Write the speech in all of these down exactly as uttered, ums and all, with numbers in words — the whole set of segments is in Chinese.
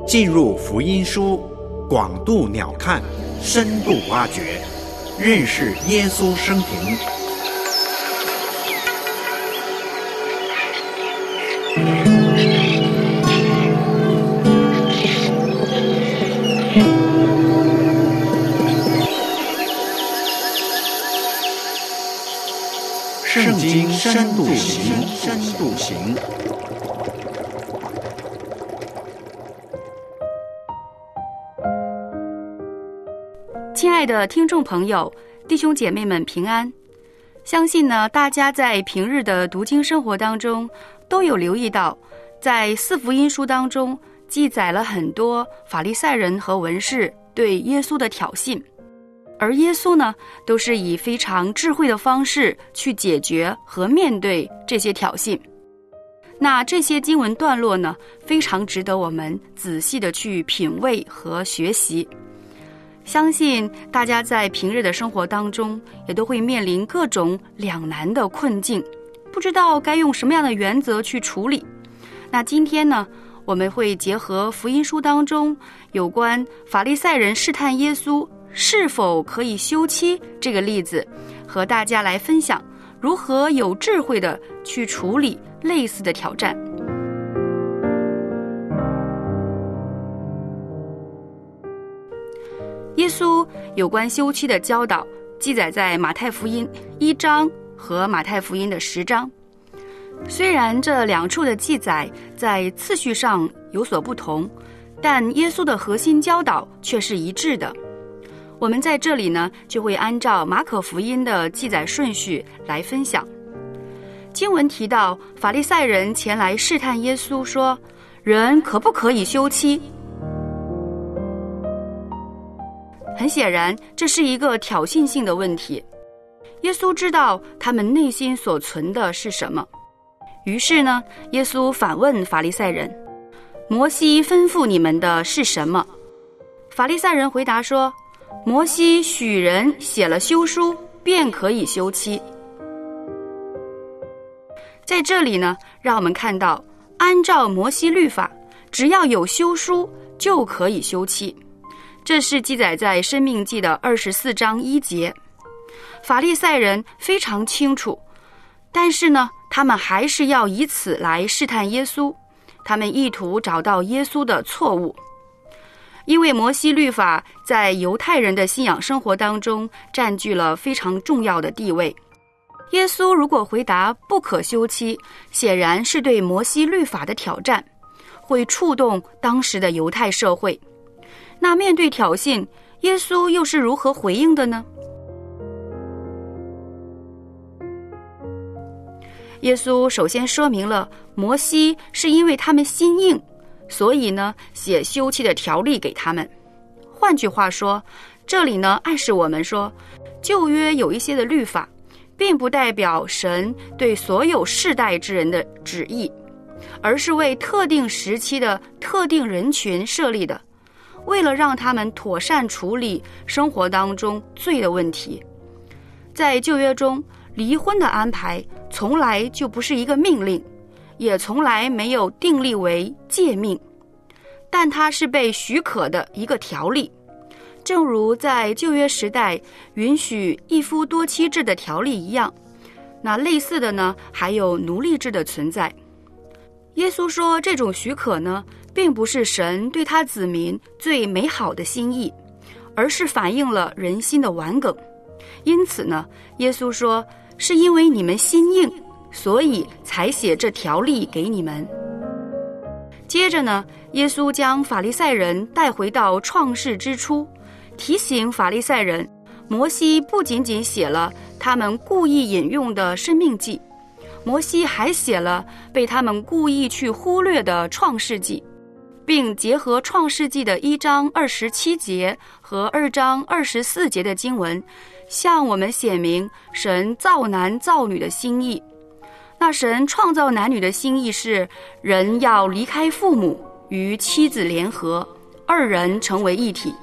进入福音书，广度鸟瞰，深度挖掘，认识耶稣生平。圣经深度行，深度行。 亲爱的听众朋友，弟兄姐妹们平安。相信呢，大家在平日的读经生活当中都有留意到，在四福音书当中记载了很多法利赛人和文士对耶稣的挑衅，而耶稣呢，都是以非常智慧的方式去解决和面对这些挑衅。那这些经文段落呢，非常值得我们仔细的去品味和学习。相信大家在平日的生活当中也都会面临各种两难的困境，不知道该用什么样的原则去处理。那今天呢，我们会结合福音书当中有关法利赛人试探耶稣是否可以休妻这个例子，和大家来分享如何有智慧的去处理类似的挑战。耶稣有关休妻的教导记载在马太福音一章和马太福音的十章。虽然这两处的记载在次序上有所不同，但耶稣的核心教导却是一致的。我们在这里呢，就会按照马可福音的记载顺序来分享。经文提到法利赛人前来试探耶稣说，人可不可以休妻？很显然，这是一个挑衅性的问题。耶稣知道他们内心所存的是什么，于是呢，耶稣反问法利赛人，摩西吩咐你们的是什么？法利赛人回答说，摩西许人写了休书，便可以休妻。在这里呢，让我们看到，按照摩西律法，只要有休书就可以休妻。这是记载在申命记的二十四章一节。法利赛人非常清楚，但是呢，他们还是要以此来试探耶稣，他们意图找到耶稣的错误。因为摩西律法在犹太人的信仰生活当中占据了非常重要的地位。耶稣如果回答不可休妻，显然是对摩西律法的挑战，会触动当时的犹太社会。那面对挑衅，耶稣又是如何回应的呢？耶稣首先说明了摩西是因为他们心硬，所以呢，写休妻的条例给他们。换句话说，这里呢，暗示我们说，旧约有一些的律法，并不代表神对所有世代之人的旨意，而是为特定时期的特定人群设立的，为了让他们妥善处理生活当中罪的问题。在旧约中，离婚的安排从来就不是一个命令，也从来没有订立为诫命，但它是被许可的一个条例。正如在旧约时代允许一夫多妻制的条例一样，那类似的呢，还有奴隶制的存在。耶稣说，这种许可呢，并不是神对他子民最美好的心意，而是反映了人心的顽梗。因此呢，耶稣说，是因为你们心硬，所以才写这条例给你们。接着呢，耶稣将法利赛人带回到创世之初，提醒法利赛人，摩西不仅仅写了他们故意引用的申命记，摩西还写了被他们故意去忽略的创世纪，并结合创世纪的一章二十七节和二章二十四节的经文，向我们显明神造男造女的心意。那神创造男女的心意是，人要离开父母，与妻子联合，二人成为一体。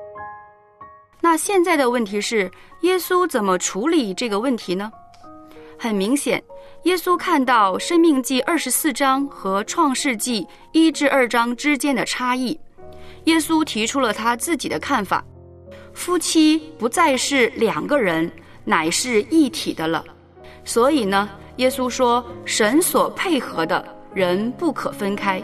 那现在的问题是，耶稣怎么处理这个问题呢？ 很明显，耶稣看到申命记二十四章和创世纪一至二章之间的差异。耶稣提出了他自己的看法，夫妻不再是两个人，乃是一体的了。所以呢，耶稣说，神所配合的人不可分开。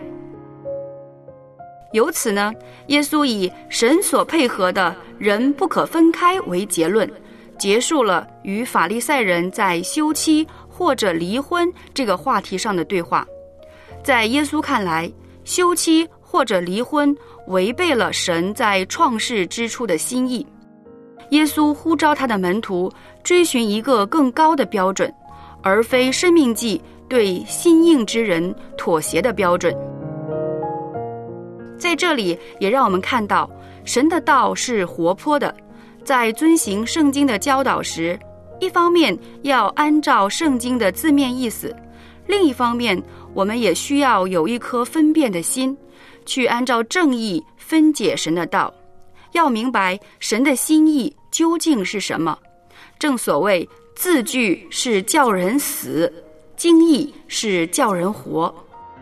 由此呢，耶稣以神所配合的人不可分开为结论，结束了与法利赛人在休妻或者离婚这个话题上的对话。在耶稣看来，休妻或者离婚违背了神在创世之初的心意。耶稣呼召他的门徒追寻一个更高的标准，而非申命记对心硬之人妥协的标准。在这里也让我们看到，神的道是活泼的，在遵行圣经的教导时，一方面要按照圣经的字面意思，另一方面我们也需要有一颗分辨的心，去按照正义分解神的道，要明白神的心意究竟是什么。正所谓，字句是叫人死，经义是叫人活。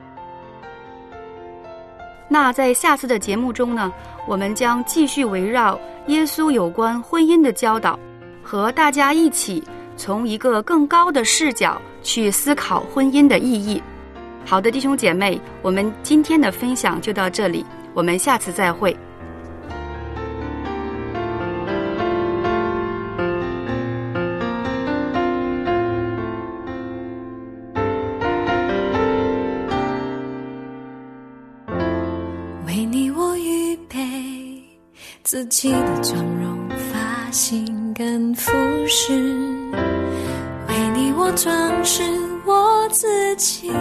那在下次的节目中呢，我们将继续围绕耶稣有关婚姻的教导，和大家一起从一个更高的视角去思考婚姻的意义。好的，弟兄姐妹，我们今天的分享就到这里，我们下次再会。 为你我预备自己的妆容发型跟服饰，为你我装饰我自己，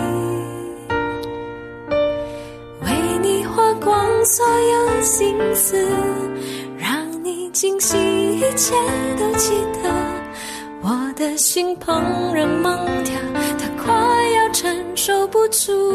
为你花光所有心思，让你惊喜一切都记得。我的心怦然猛跳，它快要承受不住，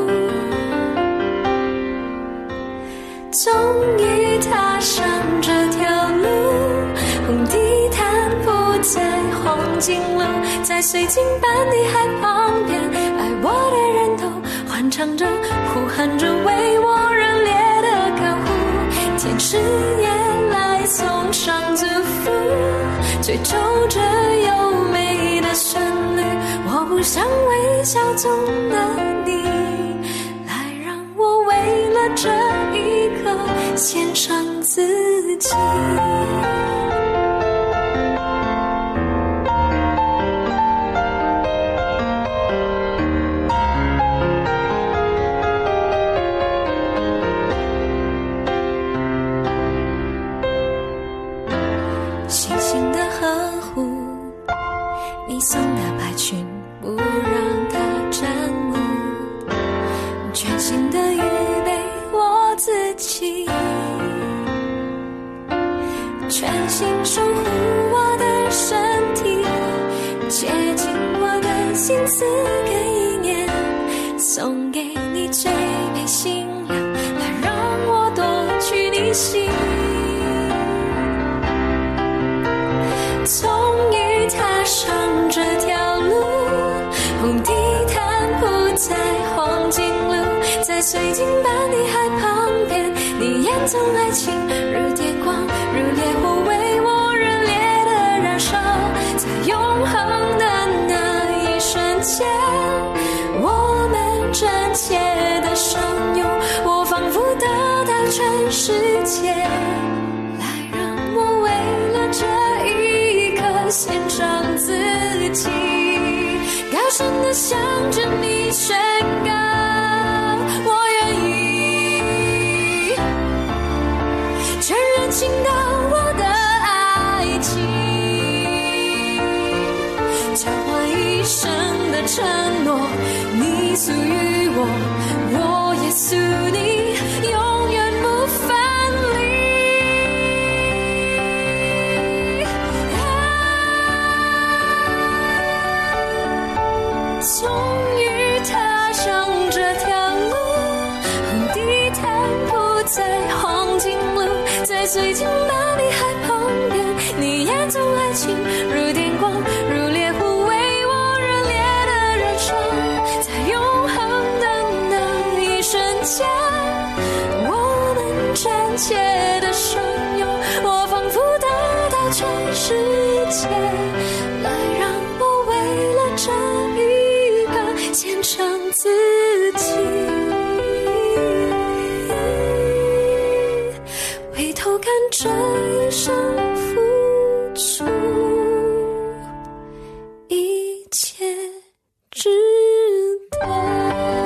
终于踏上这条路，红地毯铺在黄金路，在水晶般的海旁边，爱我的人都欢唱着呼喊着为我热烈的高呼，天使也来送上祝福，吹奏着优美的旋律，我不想微笑中的你，来让我为了这一刻献上自己。细心的呵护，你送的白裙不让它沾污，全心的预备我自己，全心守护我的身体，竭尽我的心思跟意念，送给你最配新娘，来让我夺取你心。终于踏上这条路，红地毯铺在黄金路，在水晶般的海旁边，你眼中爱情如电光如烈火，为我热烈的燃烧，在永恒的那一瞬间，我们真切的相拥，我仿佛得到全世界，来让我为了这一刻献上自己，高声地向着你宣告，我愿意全然倾倒我的爱情，交换一生的承诺，你属于我，我也属你，永远不分离。终于踏上这条路，红地毯铺在黄金路，在水晶般的海旁边，你眼中爱情如电光如烈火，为我切的汹涌，我仿佛得到全世界，来让我为了这一个献上自己，回头看这一生付出，一切值得。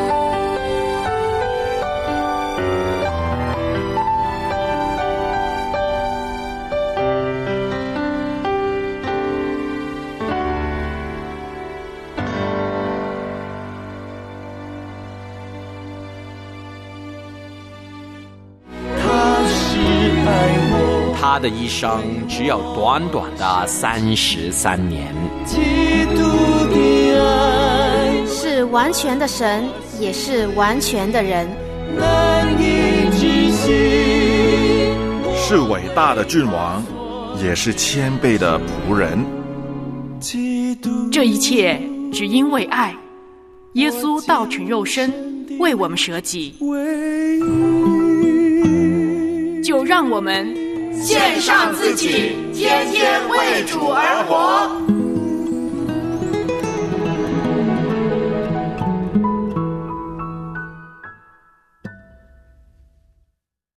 他的一生只有短短的三十三年。 基督的爱是完全的神，也是完全的人， 难以置信， 是伟大的君王，也是谦卑的仆人。 这一切只因为爱，耶稣道成肉身，为我们舍己。就让我们献上自己，天天为主而活。